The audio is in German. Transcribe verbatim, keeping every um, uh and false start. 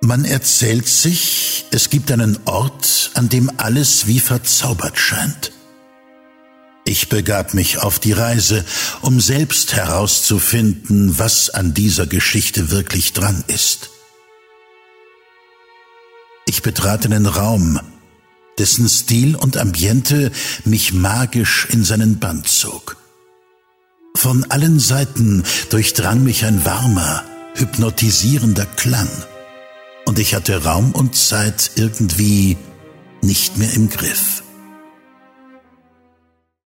Man erzählt sich, es gibt einen Ort, an dem alles wie verzaubert scheint. Ich begab mich auf die Reise, um selbst herauszufinden, was an dieser Geschichte wirklich dran ist. Ich betrat einen Raum, dessen Stil und Ambiente mich magisch in seinen Bann zog. Von allen Seiten durchdrang mich ein warmer, hypnotisierender Klang, und ich hatte Raum und Zeit irgendwie nicht mehr im Griff.